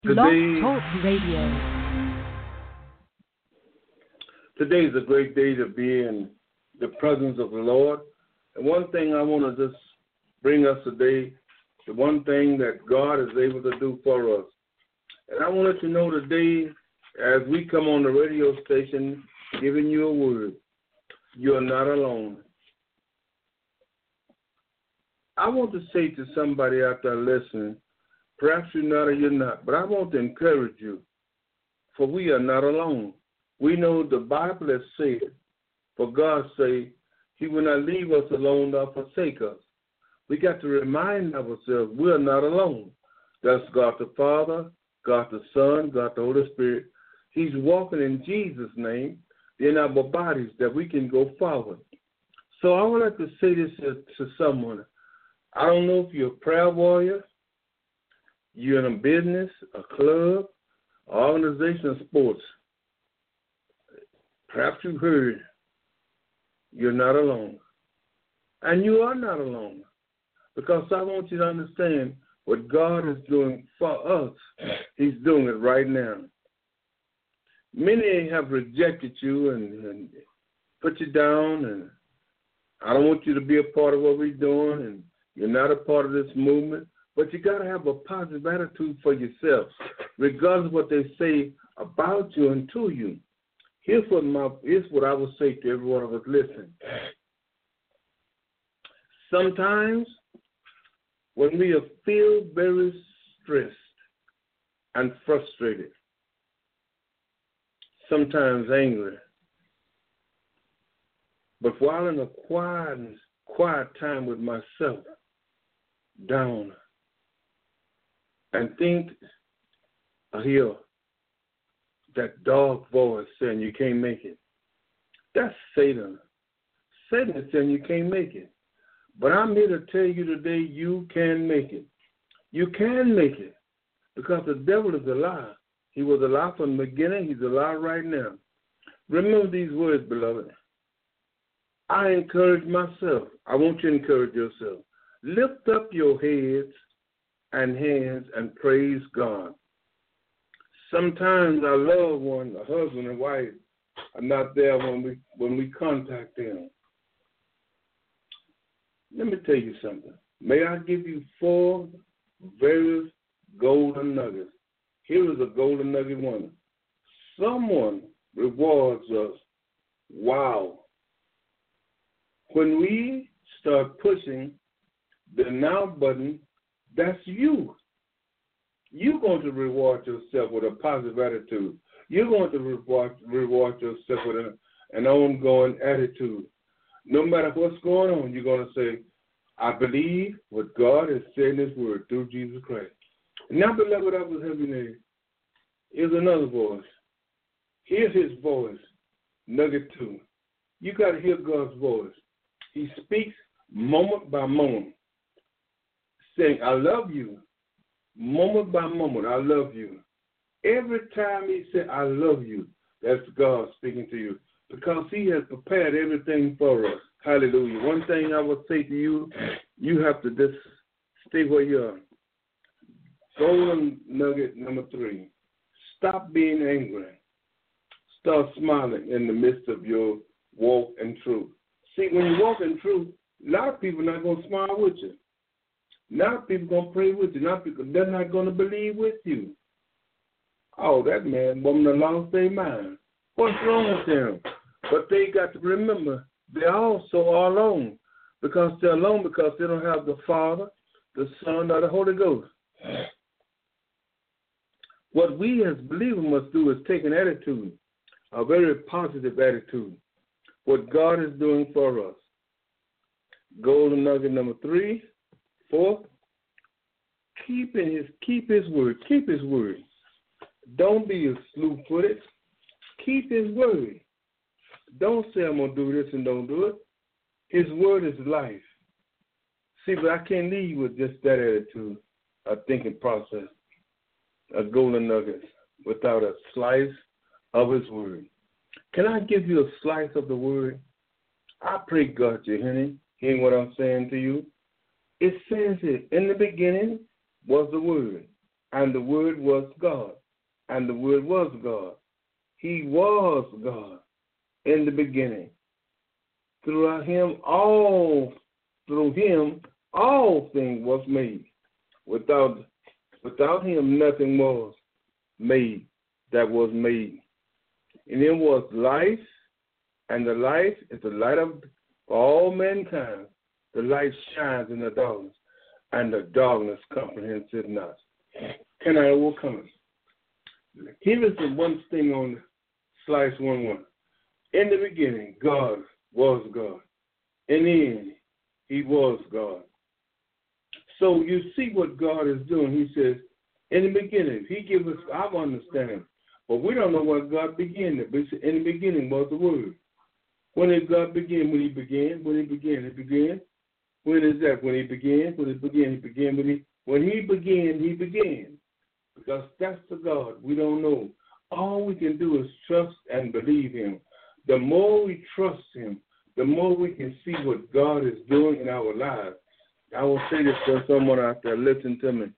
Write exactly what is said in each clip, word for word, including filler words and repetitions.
Blog Today, Talk Radio. today is a great day to be in the presence of the Lord. And one thing I want to just bring us today, the one thing that God is able to do for us. And I want to know today, as we come on the radio station giving you a word, you are not alone. I want to say to somebody out there listening, perhaps you're not or you're not, but I want to encourage you, for we are not alone. We know the Bible has said, for God's sake, He will not leave us alone nor forsake us. We got to remind ourselves we are not alone. That's God the Father, God the Son, God the Holy Spirit. He's walking in Jesus' name in our bodies that we can go forward. So I would like to say this to, to someone. I don't know if you're a prayer warrior, you're in a business, a club, organization, or sports. Perhaps you heard you're not alone. And you are not alone. Because I want you to understand what God is doing for us. He's doing it right now. Many have rejected you and, and put you down, and I don't want you to be a part of what we're doing, and you're not a part of this movement. But you got to have a positive attitude for yourself, regardless of what they say about you and to you. Here's what my here's what I would say to everyone of us listening. Sometimes when we feel very stressed and frustrated, sometimes angry, but while in a quiet, quiet time with myself, down, and think, I hear that dark voice saying you can't make it. That's Satan. Satan is saying you can't make it. But I'm here to tell you today you can make it. You can make it because the devil is a lie. He was a lie from the beginning. He's a lie right now. Remember these words, beloved. I encourage myself. I want you to encourage yourself. Lift up your heads and hands and praise God. Sometimes our loved one, a husband and wife, are not there when we when we contact them. Let me tell you something. May I give you four various golden nuggets. Here is a golden nugget one. Someone rewards us. Wow. When we start pushing the now button, that's you. You're going to reward yourself with a positive attitude. You're going to reward, reward yourself with an, an ongoing attitude. No matter what's going on, you're going to say, I believe what God has said in His Word through Jesus Christ. Now, beloved, I was having a, here's another voice. Hear His voice, nugget two. You got to hear God's voice. He speaks moment by moment, saying, I love you. Moment by moment, I love you. Every time He said, I love you, that's God speaking to you because He has prepared everything for us. Hallelujah. One thing I would say to you, you have to just stay where you are. Golden nugget number three. Stop being angry. Start smiling in the midst of your walk in truth. See, when you walk in truth, a lot of people are not going to smile with you. A lot of people are going to pray with you. A lot of people, they're not going to believe with you. Oh, that man, woman, have lost their mind. What's wrong with them? But they got to remember, they also are alone. Because they're alone because they don't have the Father, the Son, or the Holy Ghost. What we as believers must do is take an attitude, a very positive attitude, what God is doing for us. Golden nugget number three, four, keep in his keep his word. Keep his word. Don't be a slew-footed. Keep his word. Don't say I'm gonna do this and don't do it. His word is life. See, but I can't leave you with just that attitude, a thinking process, a golden nugget, without a slice of his word. Can I give you a slice of the word? I pray God you're hearing, hearing what I'm saying to you. It says it, in the beginning was the word, and the Word was God, and the Word was God. He was God in the beginning. Through him all, through him all things was made. Without, without him nothing was made that was made. In him was life, and the life is the light of all mankind. The light shines in the darkness, and the darkness comprehends it not. Can I overcome it? Here is the one thing on slice one one. In the beginning, God was God. In the end, he was God. So you see what God is doing. He says, in the beginning, he gives us our understanding. But we don't know what God began it. But in the beginning was the Word. When did God begin? When he began? When he began? He began. When is that? When he began? When he began? He began. When he, when he began, he began. Because that's the God. We don't know. All we can do is trust and believe him. The more we trust him, the more we can see what God is doing in our lives. I will say this to someone out there. Listen to me.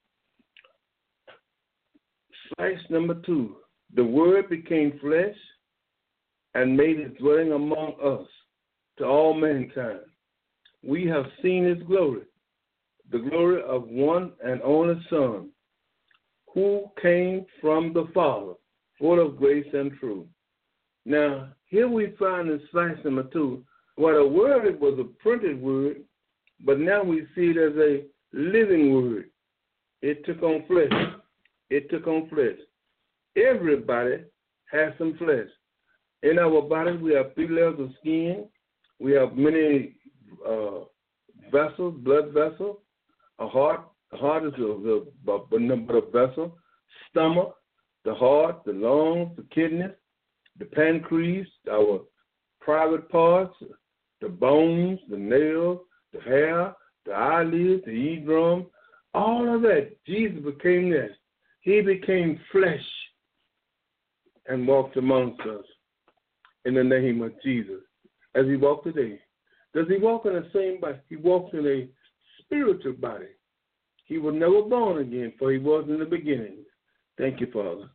Slice number two. The Word became flesh and made his dwelling among us to all mankind. We have seen his glory, the glory of one and only Son, who came from the Father, full of grace and truth. Now, here we find in slice number two, what a word was a printed word, but now we see it as a living word. It took on flesh. It took on flesh. Everybody has some flesh. In our bodies, we have three layers of skin. We have many uh, vessels, blood vessels. A heart. The heart is the, the, the number of vessel. Stomach, the heart, the lungs, the kidneys, the pancreas, our private parts, the bones, the nails, the hair, the eyelids, the eardrum, all of that. Jesus became that. He became flesh and walked amongst us in the name of Jesus as he walked today. Does he walk in the same body? He walks in a spiritual body. He was never born again, for he was in the beginning. Thank you, Father.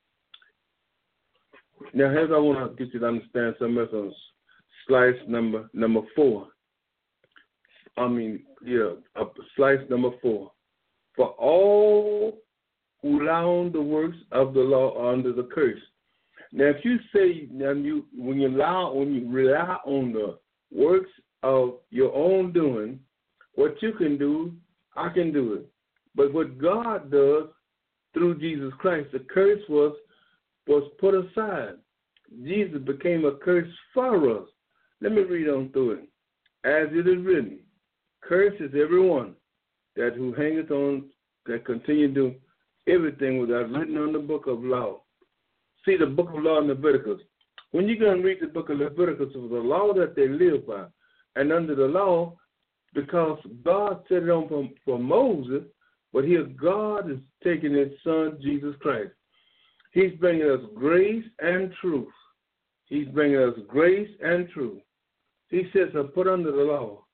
Now, here's I want to get you to understand something else on slice number number four. I mean, yeah, uh, slice number four. For all who rely on the works of the law are under the curse. Now, if you say, now you when you rely when you rely on the works of your own doing, what you can do, I can do it. But what God does through Jesus Christ, the curse was was put aside. Jesus became a curse for us. Let me read on through it. As it is written, cursed is everyone that who hangeth on, that continue to do everything without written on the book of law. See, the book of law in Leviticus. When you go and read the book of Leviticus, it was a law that they lived by. And under the law, because God set it on for, for Moses, but here God is taking his son, Jesus Christ. He's bringing us grace and truth. He's bringing us grace and truth. He says, are put under the law.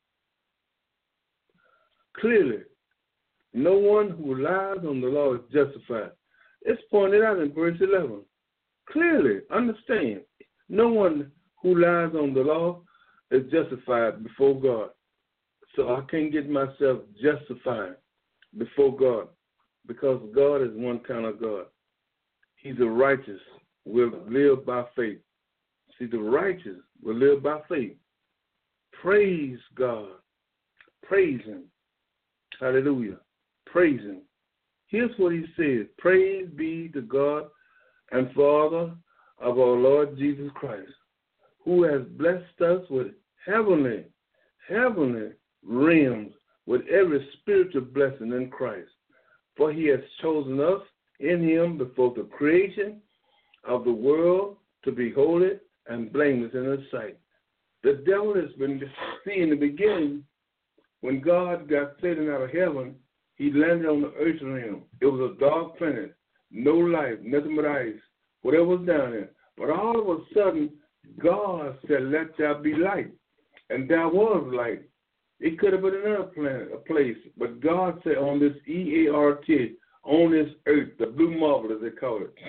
Clearly, no one who relies on the law is justified. It's pointed out in verse eleven. Clearly, understand, no one who relies on the law is justified before God. So I can't get myself justified before God because God is one kind of God. He's the righteous will live by faith. See, the righteous will live by faith. Praise God. Praise him. Hallelujah. Praise him. Here's what he says. Praise be to God and Father of our Lord Jesus Christ, who has blessed us with heavenly, heavenly realms with every spiritual blessing in Christ. For he has chosen us in him before the creation of the world to be holy and blameless in his sight. The devil has been, see, in the beginning, when God got Satan out of heaven, he landed on the earth realm. It was a dark planet, no life, nothing but ice, whatever was down there. But all of a sudden, God said, let there be light. And there was light. It could have been another planet, a place. But God said on this E A R T, on this earth, the blue marble as they call it.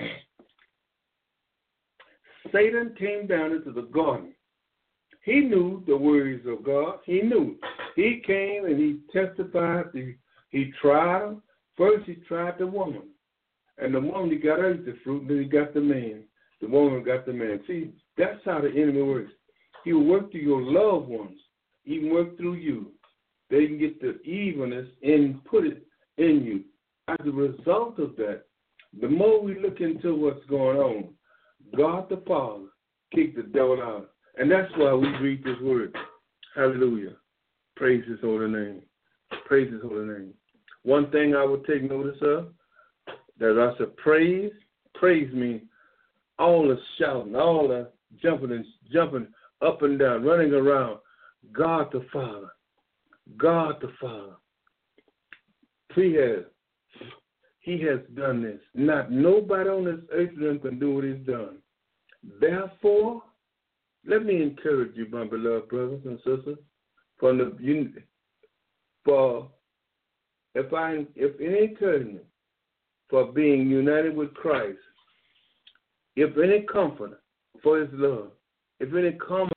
Satan came down into the garden. He knew the words of God. He knew. He came and he testified. He, he tried him. First he tried the woman. And the woman, he got her the fruit, then he got the man. The woman got the man. See, that's how the enemy works. He will work through your loved ones, even work through you. They can get the evilness and put it in you. As a result of that, the more we look into what's going on, God the Father kicked the devil out. And that's why we read this word. Hallelujah. Praise his holy name. Praise his holy name. One thing I would take notice of, that I said praise, praise means all the shouting, all the jumping and jumping up and down, running around. God the Father. God the Father. He has, he has done this. Not nobody on this earth can do what he's done. Therefore, let me encourage you, my beloved brothers and sisters, from the you, for if I if any encouragement for being united with Christ, if any comfort for his love, if any comfort,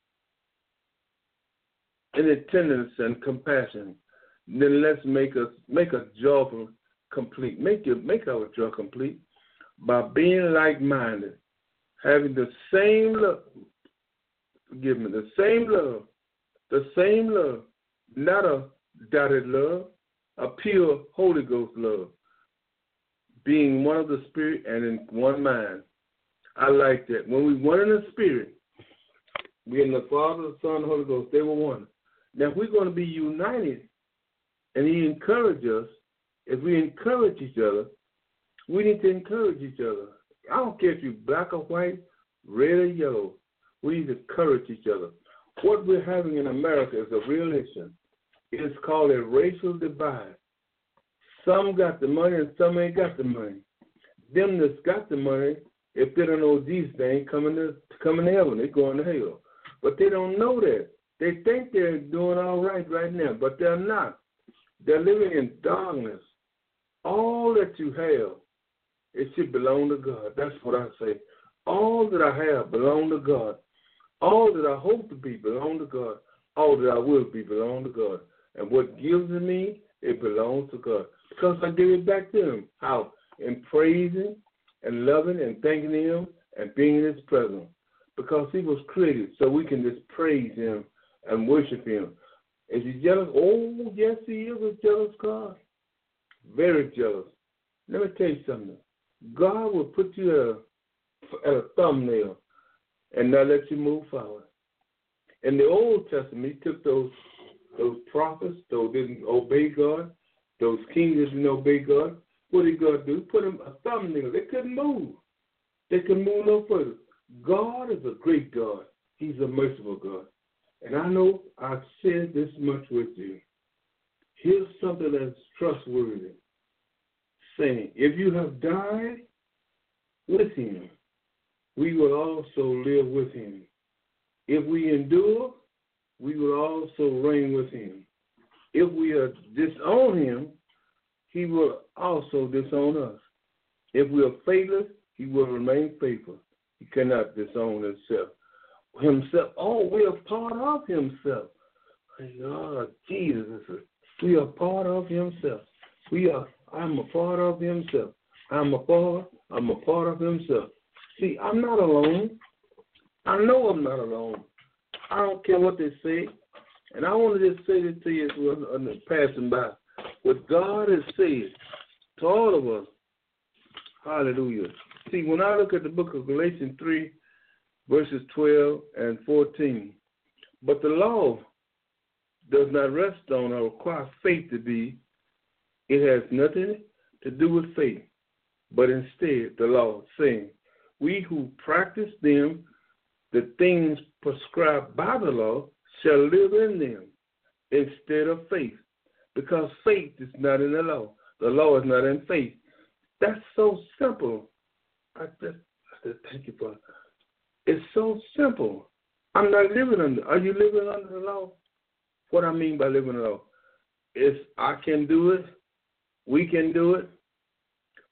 any tenderness and compassion, then let's make us make a joyful complete. Make your make our joy complete by being like-minded, having the same love. Forgive me, the same love, the same love, not a dotted love, a pure Holy Ghost love, being one of the Spirit and in one mind. I like that. When we one in the Spirit, we in the Father, the Son, the Holy Ghost, they were one. Now, if we're going to be united, and he encouraged us, if we encourage each other, we need to encourage each other. I don't care if you're black or white, red or yellow. We need to encourage each other. What we're having in America is a real issue. It's called a racial divide. Some got the money and some ain't got the money. Them that's got the money, if they don't know these things, coming to coming to heaven, they're going to hell. But they don't know that. They think they're doing all right right now, but they're not. They're living in darkness. All that you have, it should belong to God. That's what I say. All that I have belong to God. All that I hope to be belong to God. All that I will be belong to God. And what gives to me, it belongs to God. Because I give it back to him. How? In praising and loving and thanking him and being in his presence. Because he was created so we can just praise him and worship him. Is he jealous? Oh, yes, he is a jealous God. Very jealous. Let me tell you something. God will put you at a, at a thumbnail and not let you move forward. In the Old Testament, he took those those prophets, those didn't obey God, those kings that didn't obey God. What did God do? Put them a thumbnail. They couldn't move. They couldn't move no further. God is a great God. He's a merciful God. And I know I've said this much with you. Here's something that's trustworthy. Saying, if you have died with him, we will also live with him. If we endure, we will also reign with him. If we are disown him, he will also disown us. If we are faithless, he will remain faithful. He cannot disown himself. Himself. Oh, we are part of himself. Oh, Jesus, we are part of himself. We are. I'm a part of himself. I'm a part. I'm a part of himself. See, I'm not alone. I know I'm not alone. I don't care what they say. And I want to just say this to you as well, passing by. What God has said to all of us. Hallelujah. See, when I look at the book of Galatians three, verses twelve and fourteen, but the law does not rest on or require faith to be. It has nothing to do with faith, but instead the law, saying, we who practice them, the things prescribed by the law, shall live in them instead of faith, because faith is not in the law. The law is not in faith. That's so simple. I just, I just thank you for it. It's so simple. I'm not living under. Are you living under the law? What I mean by living under the law is I can do it. We can do it.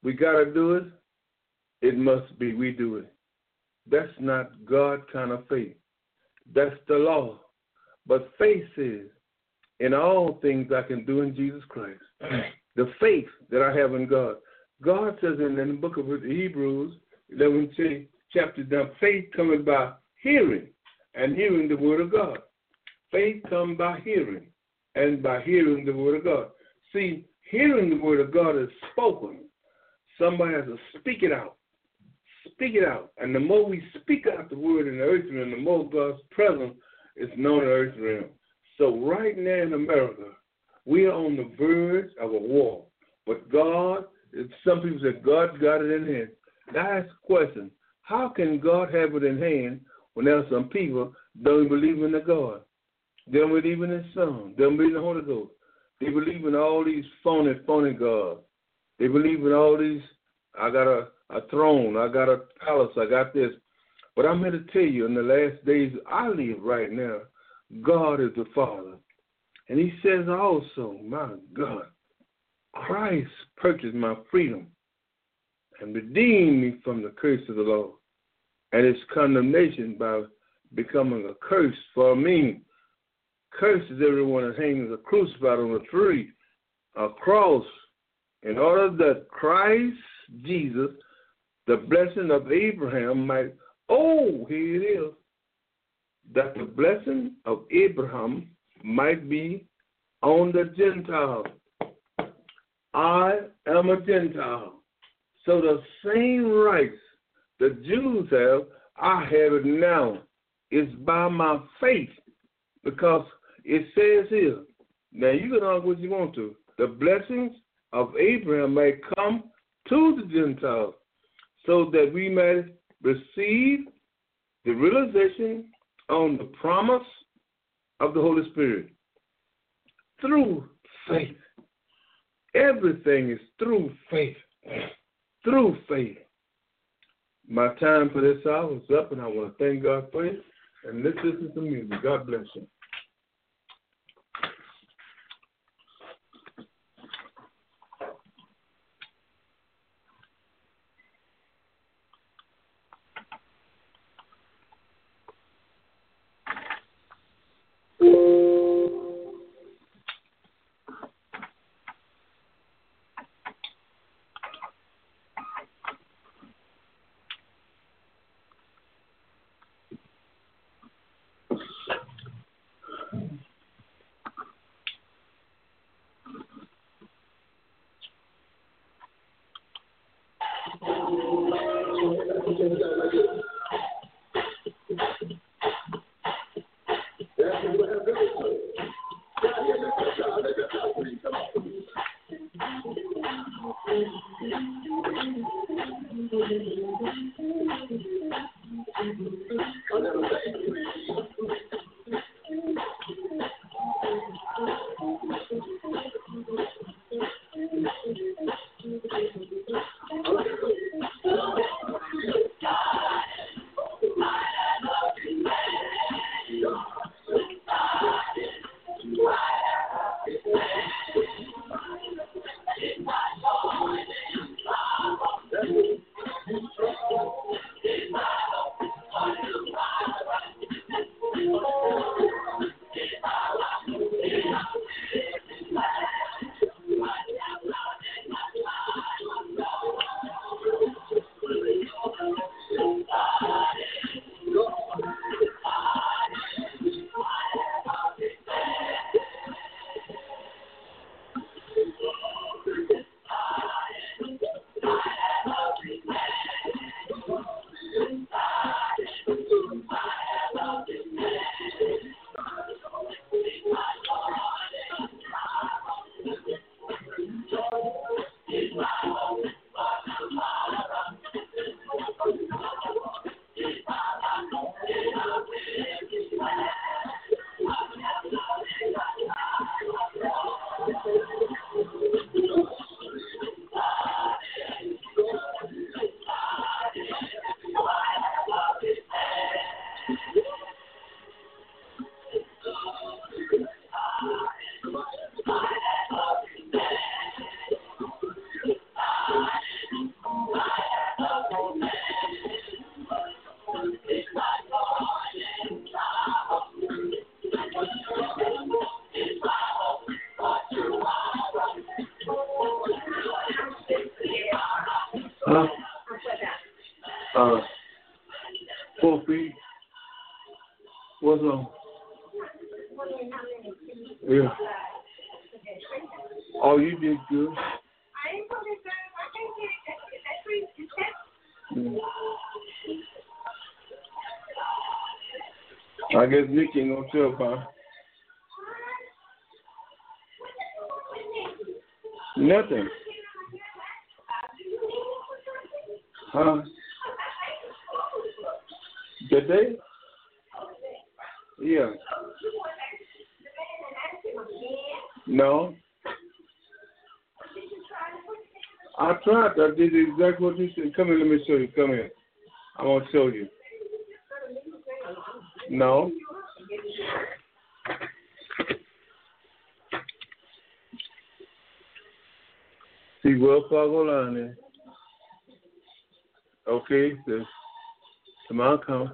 we got to do it, it must be we do it. That's not God kind of faith. That's the law. But faith says, in all things I can do in Jesus Christ. The faith that I have in God. God says in, in the book of Hebrews, eleven chapter down, faith coming by hearing, and hearing the word of God. Faith comes by hearing, and by hearing the word of God. See, hearing the word of God is spoken. Somebody has to speak it out. Speak it out. And the more we speak out the word in the earth realm, the more God's presence is known in the earth realm. So right now in America, we are on the verge of a war. But God, some people say God got it in hand. Now I ask a question. How can God have it in hand when there are some people don't believe in the God? They don't believe in His Son. They don't believe in the Holy Ghost. They believe in all these phony, phony gods. They believe in all these, I got a, a throne, I got a palace, I got this. But I'm here to tell you, in the last days I live right now, God is the Father. And He says also, my God, Christ purchased my freedom and redeemed me from the curse of the law and its condemnation by becoming a curse for me. Curse is everyone that hangs a crucified on a tree, a cross, in order that Christ Jesus, the blessing of Abraham, might, oh, here it is, that the blessing of Abraham might be on the Gentiles. I am a Gentile. So the same rights the Jews have, I have it now. It's by my faith, because it says here, now you can argue what you want to, the blessings of Abraham may come to the Gentiles so that we may receive the realization on the promise of the Holy Spirit through faith. Everything is through faith. Through faith. My time for this hour is up, and I want to thank God for it. And let's listen to music. God bless you. Uh, four feet. What's on? Yeah. Oh, you did good. Mm. I guess Nick ain't gonna tell, huh? Nothing. Huh? Today? Yeah. No. I tried. I did exactly what you said. Come here, let me show you. Come here. I want to show you. No. See, Wells Fargo line there. Okay, the amount come.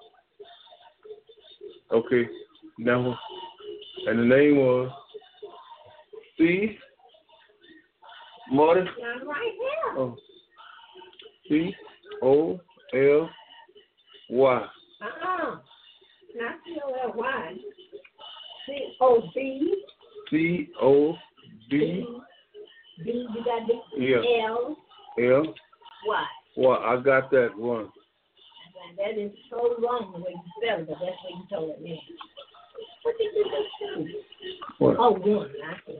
Okay, now, and the name was C. Marty. I'm right here. Oh. C O L Y. Uh-uh. Not C O L Y. C O B. C O B. B, you got the Yeah. L. L. Y. Well, I got that one. That is so wrong the way you spell it, but that's what you told me. What did you just do? What? Oh, one. I see.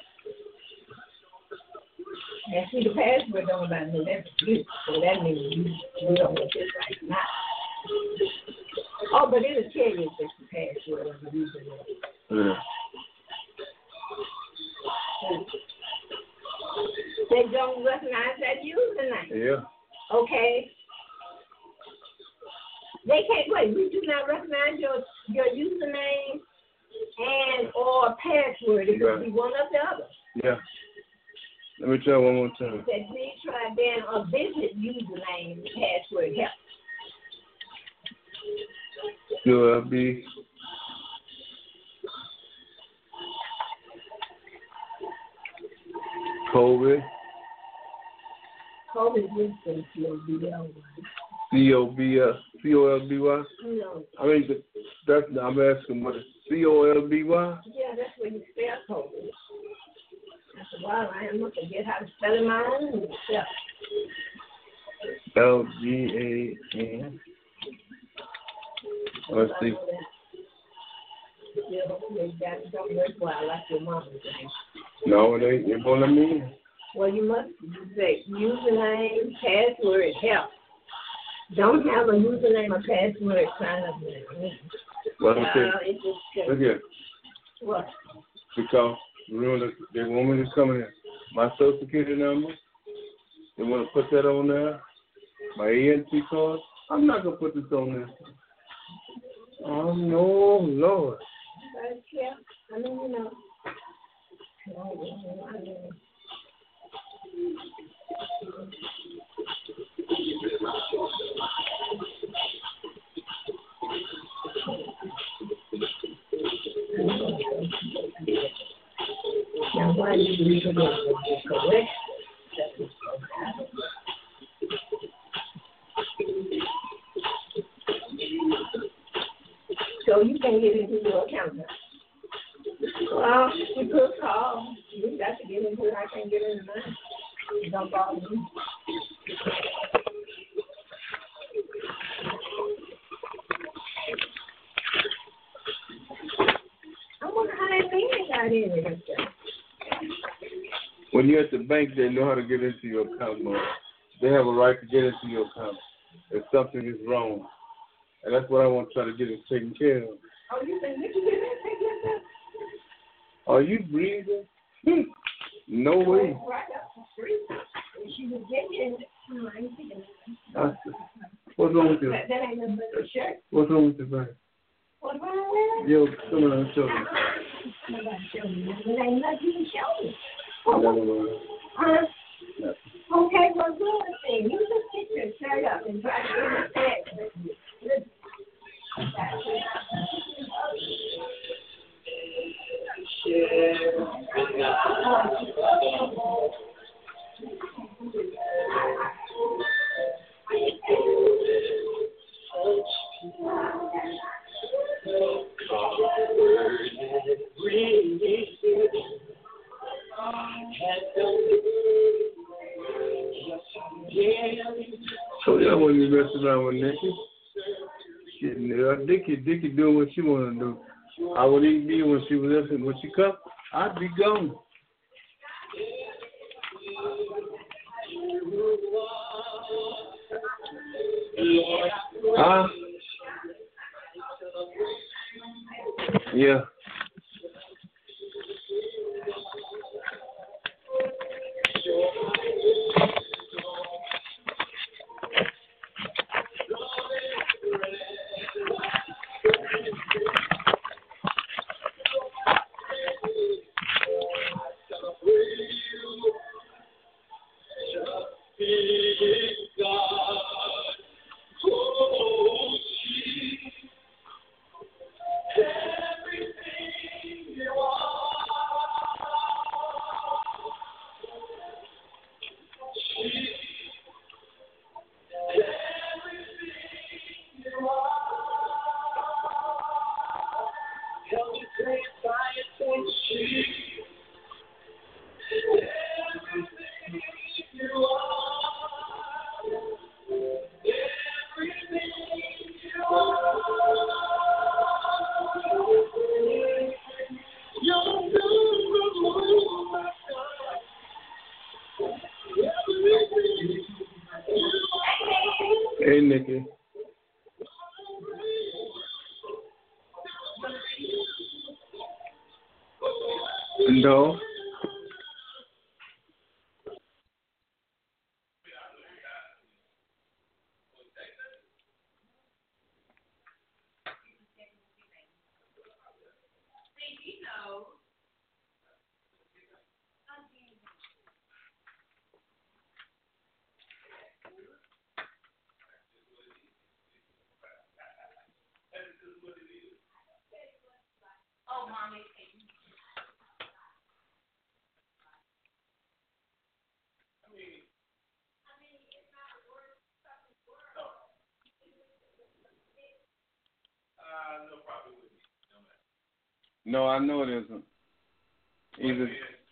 And see, the password don't about know that's you. So that means you, you don't know this right now. Oh, but it'll tell you if it's the password or the username. Yeah. They don't recognize that username. Yeah. Okay. They can't wait. We do not recognize your your username and or password. It could Right. be one or the other. Yeah. Let me try one more time. That please try then or visit username and password help. Will I be? COVID. COVID wisdom C O B L Y. C O B S. C O L B Y. No. I mean, that's, I'm asking what is C O L B Y? Yeah, that's where you spell COVID. I said, wow, I am not forget how to spell it my own self. L G A N. Let's see. Yeah, that don't work well like your mama's name. No, it ain't. It won't let me in. Well, you must say username, password, help. Don't have a username or password sign up there. What I'm Uh, saying? it's just Look here. what? Because remember, they want me to come in. My social security number. They want to put that on there. My A N T card. I'm not gonna put this on there. Oh no, Lord. But yeah, I mean, you know. I mean, now, why do you believe it is correct? So you can get into your account now. Well, you could call. You got to get into it. I can't get into mine. Don't bother me. I wonder how that thing got in it. When you're at the bank, they know how to get into your account. Man. They have a right to get into your account if something is wrong. And that's what I want to try to get it taken care of. Oh, you think you can get it taken care of? Are you breathing? No way. Right up the street. She was getting in. I ain't thinking I, what's wrong with you? that. That ain't nothing but a shirt. What's wrong with your bank? What's wrong with it? Yo, come on, show me. Nobody show me. It ain't nothing to show me. No, no, no. Huh? No. Okay, well, good thing. You just get your shirt up and try to get it. Yeah. I wasn't even messing around with Nikki. Shit, Dickie, Dickie doing what she want to do. I would even be when she was up, when she come, I'd be gone. Huh? Yeah. Hey, Nikki. No. No, I know it isn't. Either.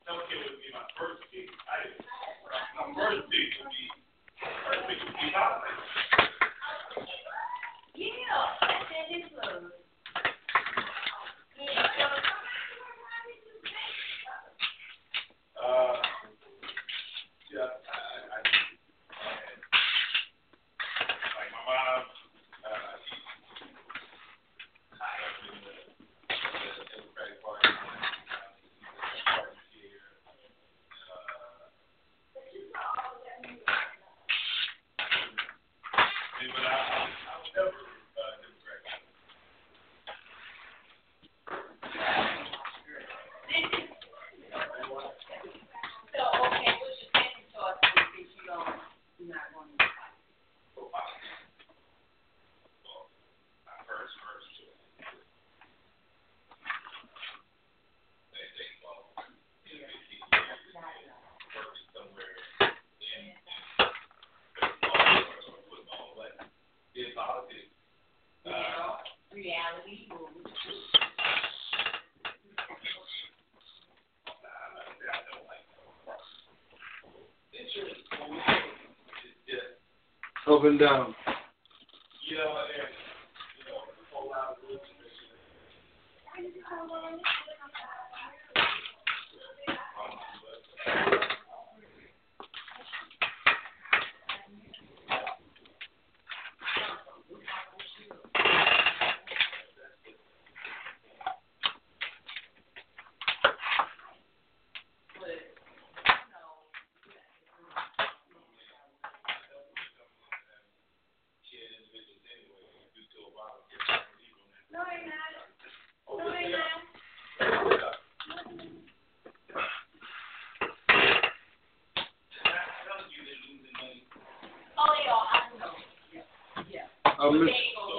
Up and down. I miss.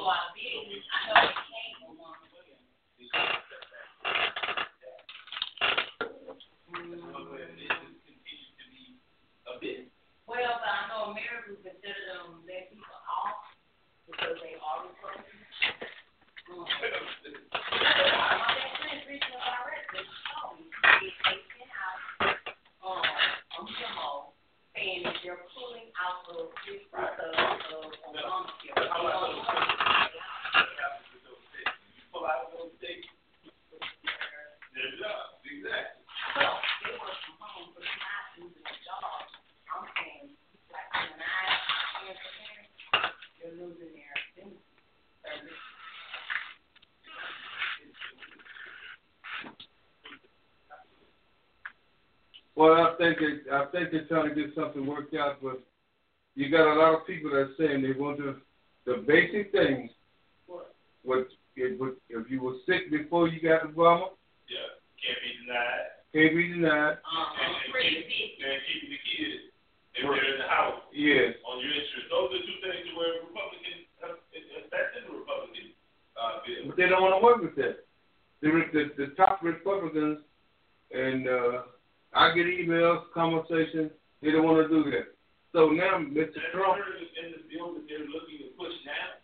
Well, but I know America consider them let people off because they are Republicans. Um, my best friend reached out directly. Oh, they sent out um, a memo saying that they're pulling out of this because of they're losing their service. Well, I think they, I think they're trying to get something worked out, but you got a lot of people that are saying they want to, the basic things. What? What if, if you were sick before you got the Obama? Yeah, can't be denied. Can't be denied. Uh-huh. And, and, Free keep, sick. and keeping the kids if they're in the house Yes. on your insurance. Those are two things where Republicans, uh, that's in the Republican uh, bill. But they don't want to work with that. The, the, the top Republicans, and uh, I get emails, conversations, they don't want to do that. So now, Mister That's Trump. in the bill that they're looking to push now.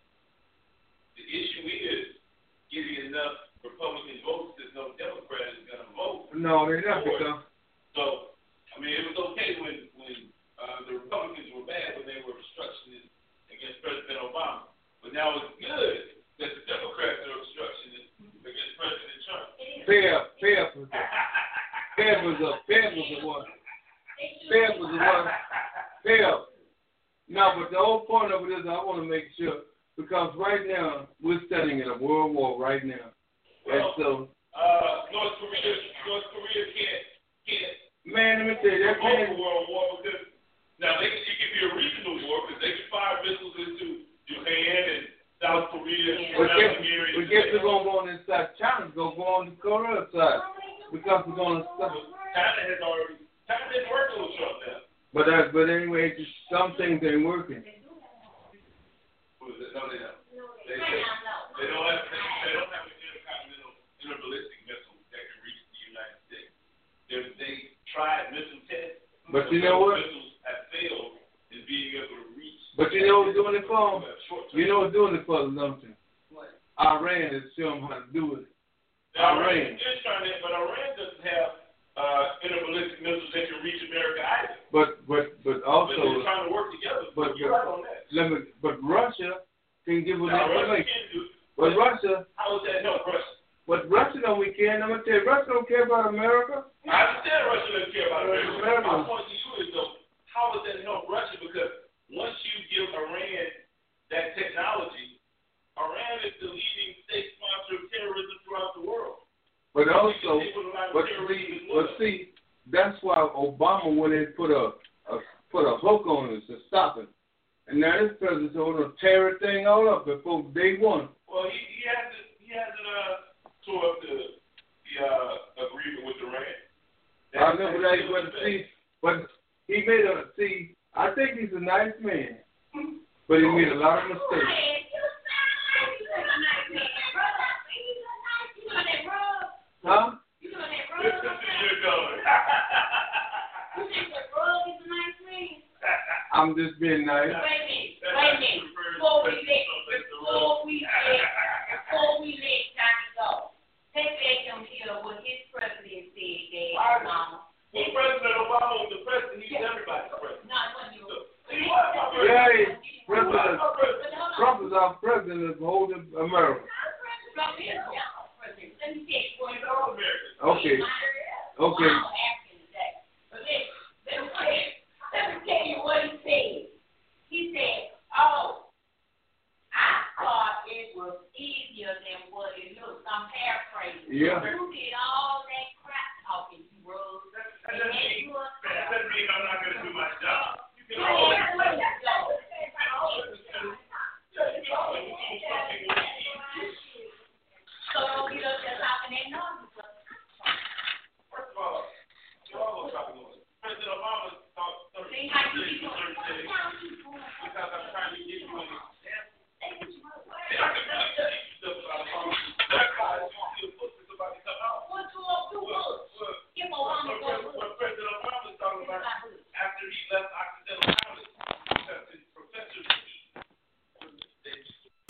The issue is getting enough Republican votes that no Democrat is going to vote. No, they're not for it. because. So, I mean, it was okay when, when uh, the Republicans were bad when they were obstructionists against President Obama. But now it's good that the Democrats are obstructionists against President Trump. Pay up, pay up was up. Pay up was up, pay up was the one. Pay up was the one. Pay up. No, but the whole point of it is I want to make sure, because right now, we're studying in a world war right now. And Well, so, uh, North Korea, North Korea can't, can't man, let me tell you, that provoke man, a world war because now they can, it can be a regional war because they can fire missiles into Japan and South Korea and we guess, surrounding areas. we guess we're going to go on inside China, going to go on the Korea side, because we're going to stop. China has already, China is working with Trump now. But that, but anyway, just some things ain't working. What is it? No, they don't. They, they, they don't have, they, they don't have an intercontinental, interballistic missile that can reach the United States. They, they tried missile tests. But you know what? Missiles have failed in being able to reach. But you know what's doing it for them? Short-term. You know what's doing it for them, don't you? What? Iran is showing them how to do it. Now, Iran. Iran is trying to, but Iran doesn't have uh, interballistic missiles that can reach America either. But but but But also, they're trying to work together. but You're right on that. let me, but Russia can give us Now, Russia information. can do it. But Russia, How does that help Russia? but Russia don't we care. I'm gonna tell you, Russia don't care about America. I understand Russia doesn't care about America. America. My point to you is, though, how does that help Russia? Because once you give Iran that technology, Iran is the leading state sponsor of terrorism throughout the world. But also, They put a lot of but terrorism see, as well. but see, that's why Obama went and put a, a put a hook on us to stop it. And now this president's holding a terror thing all up before day one. Well, he, he hasn't he hasn't uh tore up the the uh, agreement with Iran. I know, but, I, but see, but he made a see. I think he's a nice man, but he made a lot of mistakes. Huh? I'm just being nice. Wait a minute, wait a minute, before we let, before we let, before we let Johnny go, take back him here what his president said that, um, When President Obama was the president, he was everybody's president. no, it wasn't you. He was my Yeah, president. he- President My president. Trump is our president of holding America. Trump is our president. Let me tell you what. He's all American. Okay. Okay. Well, I'm asking today. But listen, let me tell you, let me tell you what he said. He said, oh, I thought it was easier than what it looks. I'm paraphrasing. Yeah. You did